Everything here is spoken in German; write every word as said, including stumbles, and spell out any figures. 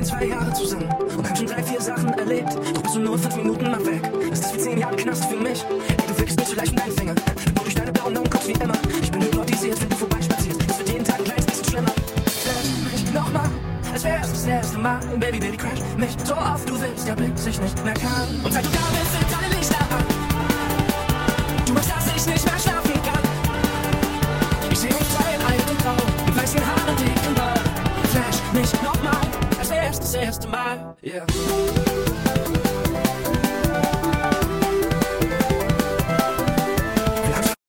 zwei Jahre zusammen und haben schon drei, vier Sachen erlebt. Doch bist du nur fünf Minuten mal weg. Ist das wie zehn Jahre Knast für mich? Ey, du wirkst mir zu leicht mit deinen Fingern. Nur durch deine blauen Augen kommst wie immer. Ich bin hypnotisiert, wenn du vorbeispazierst. Es wird jeden Tag ein kleines bisschen schlimmer. Flash mich nochmal, als wär's das erste Mal. Baby, Baby, crash mich so oft du willst, der Blick sich nicht mehr kann. Und seit du da bist, sind alle Lichter an. Du machst, dass ich nicht mehr schlafen kann. Ich seh mich zwei in einem Traum, mit weißen Haaren und dicken Bauch. Flash mich nochmal, als wär's das erste Mal, yeah.